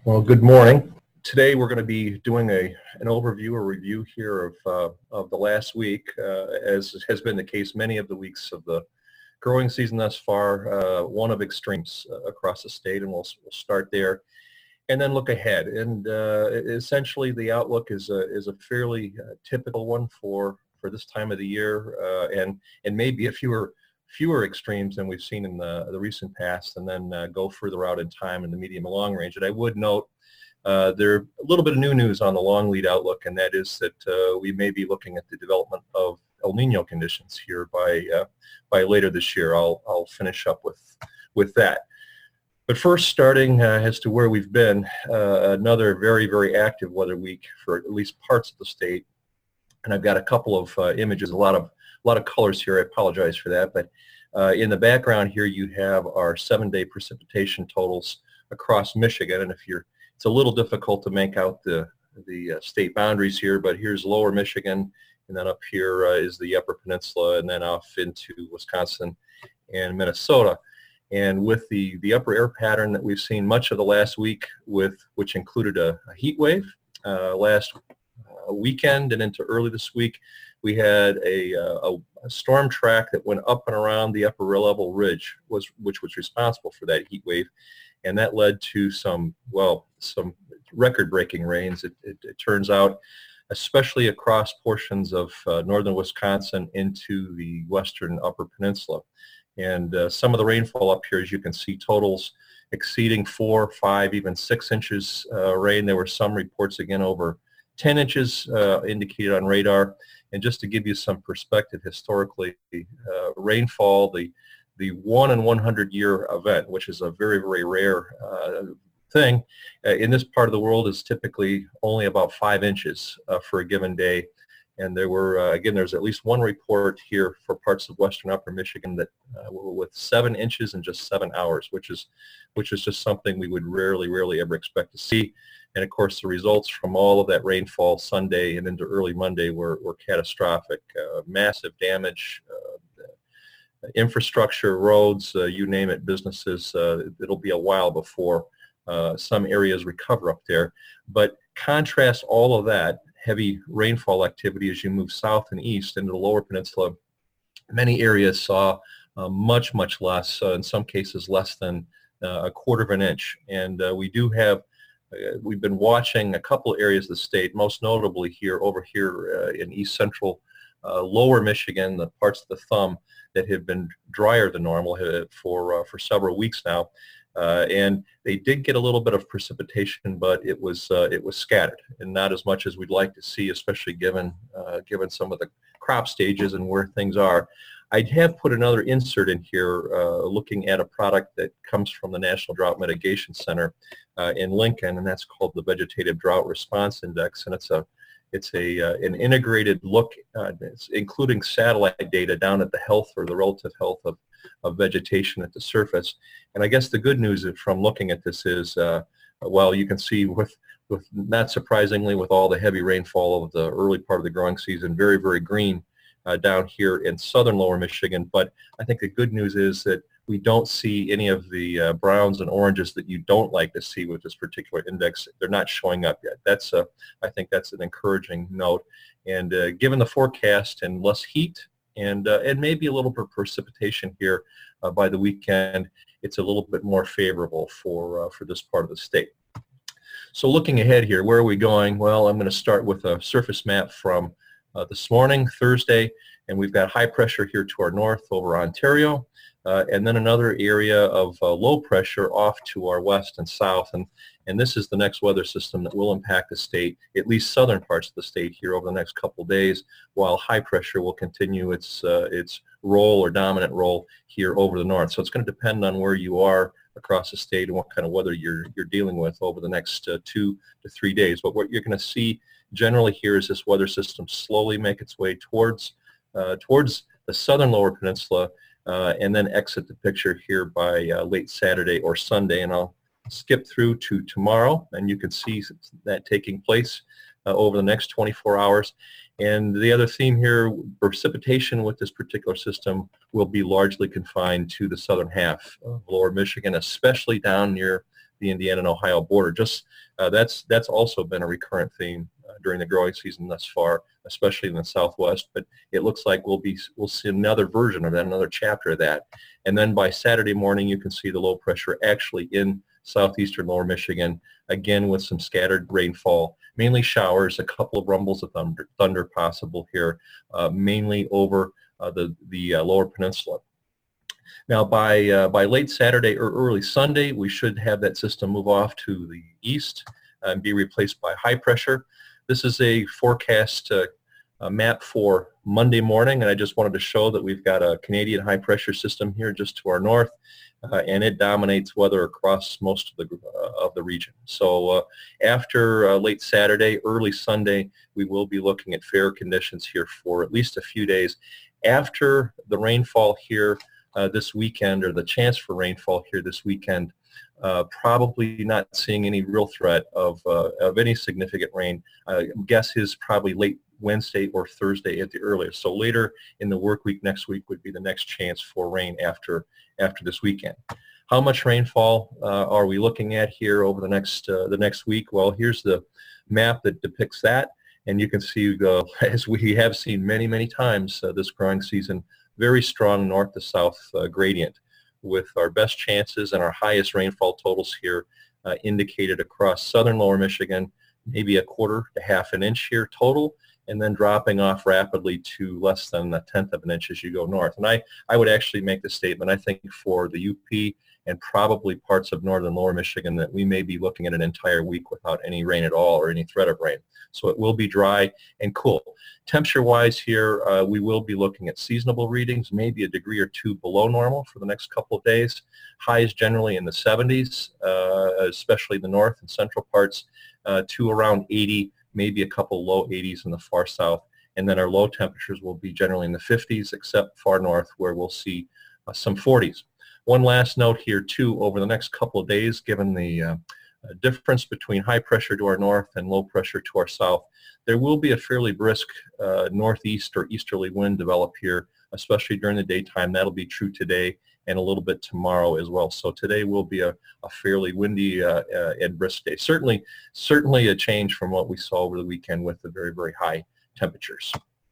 Well, good morning. Today we're going to be doing an overview or review here of the last week. As has been the case many of the weeks of the growing season thus far, one of extremes across the state, and we'll start there and then look ahead. And essentially the outlook is a fairly typical one for this time of the year, and maybe a fewer extremes than we've seen in the recent past, and then go further out in time in the medium and long range. And I would note there's a little bit of new news on the long lead outlook, and that is that we may be looking at the development of El Nino conditions here by later this year. I'll finish up with that. But first, starting as to where we've been, another very, very active weather week for at least parts of the state. And I've got a couple of images, a lot of colors here. I apologize for that, but in the background here you have our 7-day precipitation totals across Michigan, and it's a little difficult to make out the state boundaries here, but here's lower Michigan, and then up here is the Upper Peninsula, and then off into Wisconsin and Minnesota. And with the upper air pattern that we've seen much of the last week, which included a heat wave last weekend and into early this week, we had a storm track that went up and around the upper level ridge, which was responsible for that heat wave, and that led to some record-breaking rains. It turns out, especially across portions of northern Wisconsin into the western Upper Peninsula. And some of the rainfall up here, as you can see, totals exceeding 4, 5, even 6 inches rain. There were some reports again over 10 inches indicated on radar. And just to give you some perspective historically, rainfall, the 1 in 100 year event, which is a very, very rare thing in this part of the world, is typically only about 5 inches for a given day. And there were, again, there's at least one report here for parts of western Upper Michigan that were with 7 inches in just 7 hours, which is just something we would rarely ever expect to see. And of course, the results from all of that rainfall Sunday and into early Monday were catastrophic. Massive damage, infrastructure, roads, you name it, businesses. It'll be a while before some areas recover up there. But contrast all of that heavy rainfall activity as you move south and east into the lower peninsula. Many areas saw much less, in some cases less than a quarter of an inch. And we've been watching a couple areas of the state, most notably over here in east central lower Michigan, the parts of the thumb that have been drier than normal for several weeks now. And they did get a little bit of precipitation, but it was scattered and not as much as we'd like to see, especially given some of the crop stages and where things are. I have put another insert in here looking at a product that comes from the National Drought Mitigation Center in Lincoln, and that's called the Vegetative Drought Response Index, and it's an integrated look, including satellite data down at the health or the relative health of vegetation at the surface. And I guess the good news from looking at this is, well, you can see with not surprisingly, with all the heavy rainfall of the early part of the growing season, very, very green down here in southern lower Michigan. But I think the good news is that we don't see any of the browns and oranges that you don't like to see with this particular index. They're not showing up yet. I think that's an encouraging note. And given the forecast and less heat and maybe a little bit of precipitation here by the weekend, it's a little bit more favorable for this part of the state. So looking ahead here, where are we going? Well, I'm going to start with a surface map from this morning, Thursday, and we've got high pressure here to our north over Ontario, and then another area of low pressure off to our west and south, and this is the next weather system that will impact the state, at least southern parts of the state here over the next couple of days, while high pressure will continue its role or dominant role here over the north. So it's going to depend on where you are across the state and what kind of weather you're dealing with over the next 2 to 3 days. But what you're going to see generally here is this weather system slowly make its way towards the southern lower peninsula and then exit the picture here by late Saturday or Sunday. And I'll skip through to tomorrow, and you can see that taking place over the next 24 hours. And the other theme here, precipitation with this particular system will be largely confined to the southern half of lower Michigan, especially down near the Indiana and Ohio border. Just that's also been a recurrent theme during the growing season thus far, especially in the Southwest. But it looks like we'll see another version of that, another chapter of that. And then by Saturday morning, you can see the low pressure actually in southeastern lower Michigan, again with some scattered rainfall, mainly showers, a couple of rumbles of thunder possible here, mainly over the lower peninsula. Now by late Saturday or early Sunday, we should have that system move off to the east and be replaced by high pressure. This is a forecast map for Monday morning, and I just wanted to show that we've got a Canadian high pressure system here just to our north, and it dominates weather across most of the region. So after late Saturday, early Sunday, we will be looking at fair conditions here for at least a few days. After the rainfall here this weekend, or the chance for rainfall here this weekend, probably not seeing any real threat of any significant rain. Guess is probably late Wednesday or Thursday at the earliest. So later in the work week next week would be the next chance for rain after this weekend. How much rainfall are we looking at here over the next week? Well, here's the map that depicts that, and you can see as we have seen many times this growing season, very strong north to south gradient, with our best chances and our highest rainfall totals here indicated across southern lower Michigan, maybe a quarter to half an inch here total, and then dropping off rapidly to less than a tenth of an inch as you go north. And I would actually make the statement, I think for the UP and probably parts of northern lower Michigan, that we may be looking at an entire week without any rain at all or any threat of rain. So it will be dry and cool. Temperature-wise here, we will be looking at seasonable readings, maybe a degree or two below normal for the next couple of days. Highs generally in the 70s, especially the north and central parts, to around 80, maybe a couple low 80s in the far south. And then our low temperatures will be generally in the 50s, except far north where we'll see some 40s. One last note here too, over the next couple of days, given the difference between high pressure to our north and low pressure to our south, there will be a fairly brisk northeast or easterly wind develop here, especially during the daytime. That'll be true today and a little bit tomorrow as well. So today will be a fairly windy and brisk day. Certainly a change from what we saw over the weekend with the very high temperatures.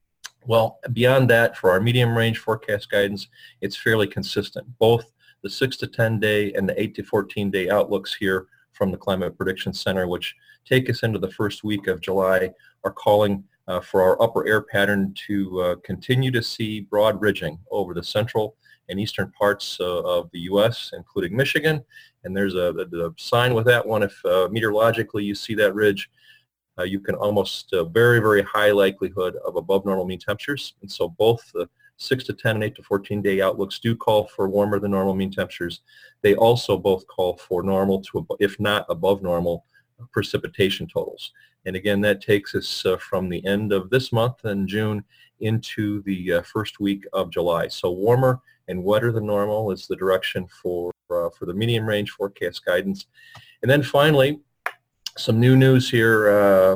Well, beyond that, for our medium range forecast guidance, it's fairly consistent. Both the 6 to 10 day and the 8 to 14 day outlooks here from the Climate Prediction Center, which take us into the first week of July, are calling for our upper air pattern to continue to see broad ridging over the central and eastern parts of the U.S., including Michigan. And there's a sign with that one. If meteorologically you see that ridge, you can almost very high likelihood of above normal mean temperatures. And so both the 6 to 10 and 8 to 14 day outlooks do call for warmer than normal mean temperatures. They also both call for normal to, if not above normal, precipitation totals. And again, that takes us from the end of this month in June into the first week of July. So warmer and wetter than normal is the direction for the medium range forecast guidance. And then finally, some new news here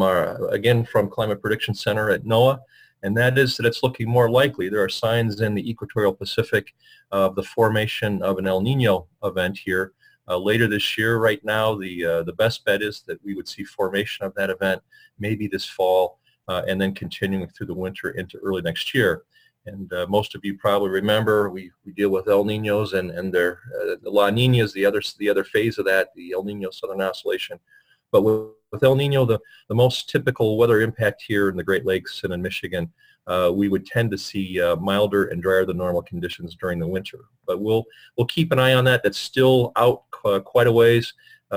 again from Climate Prediction Center at NOAA, and that is that it's looking more likely. There are signs in the equatorial Pacific of the formation of an El Nino event here later this year. Right now, the best bet is that we would see formation of that event maybe this fall, and then continuing through the winter into early next year. And most of you probably remember we deal with El Ninos and their the La Nina is the other phase of that, the El Nino Southern Oscillation. But with El Nino, the most typical weather impact here in the Great Lakes and in Michigan, we would tend to see milder and drier than normal conditions during the winter. But we'll keep an eye on that. That's still out quite a ways.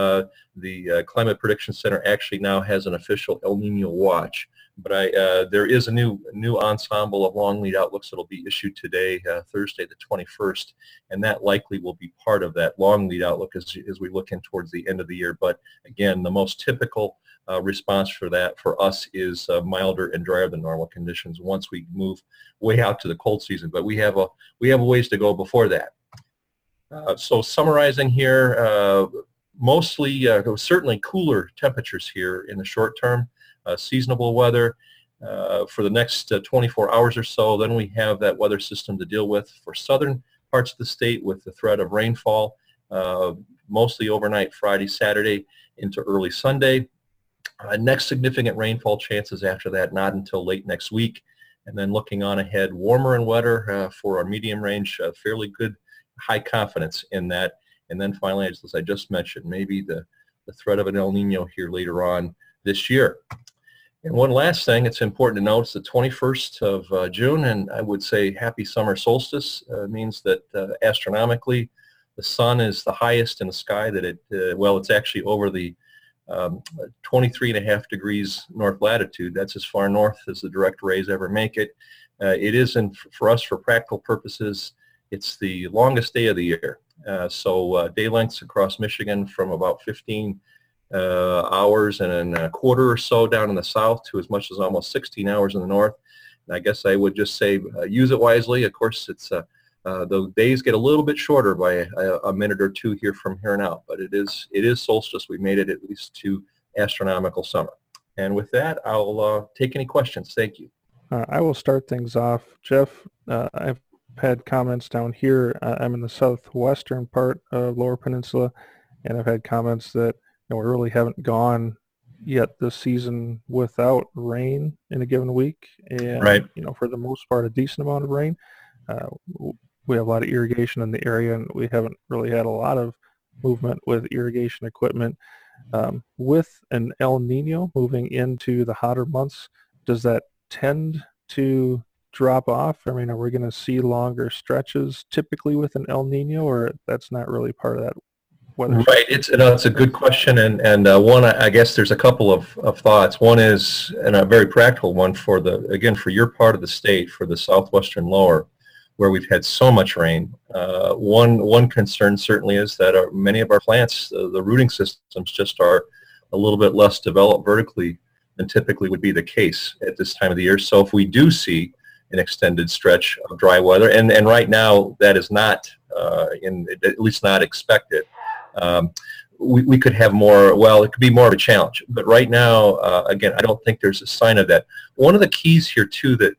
The Climate Prediction Center actually now has an official El Nino watch. But there is a new ensemble of long lead outlooks that will be issued today, Thursday the 21st, and that likely will be part of that long lead outlook as we look in towards the end of the year. But again, the most typical response for that for us is milder and drier than normal conditions once we move way out to the cold season. But we have a ways to go before that. So summarizing here, mostly certainly cooler temperatures here in the short term. Seasonable weather for the next 24 hours or so. Then we have that weather system to deal with for southern parts of the state with the threat of rainfall mostly overnight Friday, Saturday into early Sunday. Next significant rainfall chances after that, not until late next week. And then looking on ahead, warmer and wetter for our medium range, fairly good, high confidence in that. And then finally, as I just mentioned, maybe the threat of an El Nino here later on this year. And one last thing, it's important to note, it's the 21st of June, and I would say happy summer solstice. Means that astronomically, the sun is the highest in the sky that it's actually over the 23.5 degrees north latitude. That's as far north as the direct rays ever make it. It is, for us, for practical purposes, it's the longest day of the year. So day lengths across Michigan from about 15 hours and a quarter or so down in the south to as much as almost 16 hours in the north. And I guess I would just say use it wisely. Of course, it's the days get a little bit shorter by a minute or two here from here on out, but it is solstice. We made it at least to astronomical summer. And with that, I'll take any questions. Thank you. I will start things off. Jeff, I've had comments down here. I'm in the southwestern part of Lower Peninsula, and I've had comments that we really haven't gone yet this season without rain in a given week, and right. For the most part, a decent amount of rain. We have a lot of irrigation in the area, and we haven't really had a lot of movement with irrigation equipment. With an El Nino moving into the hotter months, does that tend to drop off? I mean, are we going to see longer stretches typically with an El Nino, or that's not really part of that weather? Right. It's a good question, and one, I guess there's a couple of thoughts. One is, and a very practical one for your part of the state, for the southwestern lower, where we've had so much rain. One concern certainly is that many of our plants, the rooting systems just are a little bit less developed vertically than typically would be the case at this time of the year. So if we do see an extended stretch of dry weather, and right now that is not, at least not expected, we could have more, it could be more of a challenge. But right now, again, I don't think there's a sign of that. One of the keys here, too, that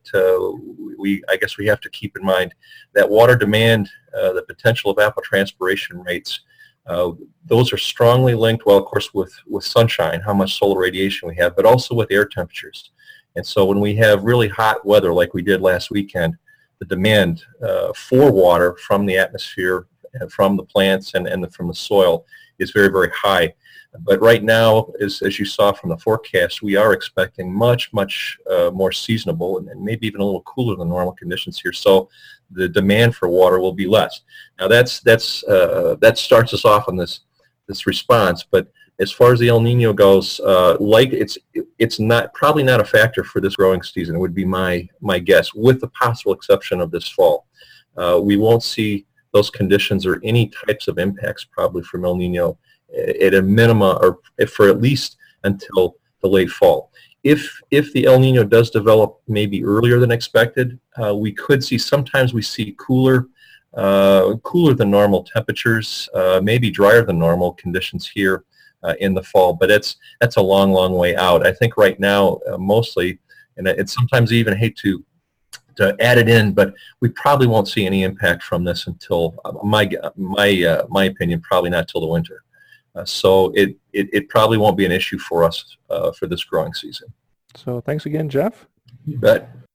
I guess we have to keep in mind, that water demand, the potential of evapotranspiration rates, those are strongly linked, of course, with sunshine, how much solar radiation we have, but also with air temperatures. And so when we have really hot weather like we did last weekend, the demand for water from the atmosphere, from the plants and from the soil is very, very high. But right now, as you saw from the forecast, we are expecting much more seasonable and maybe even a little cooler than normal conditions here. So the demand for water will be less. Now that starts us off on this response. But as far as the El Nino goes, it's probably not a factor for this growing season. It would be my guess, with the possible exception of this fall. We won't see those conditions or any types of impacts probably from El Nino at a minimum, or for at least until the late fall. If the El Nino does develop maybe earlier than expected, we could see, sometimes we see cooler than normal temperatures, maybe drier than normal conditions here in the fall, but that's a long way out. I think right now, mostly, and sometimes I even hate to add it in, but we probably won't see any impact from this until, my opinion, probably not till the winter. So it probably won't be an issue for us for this growing season. So thanks again, Jeff. You bet.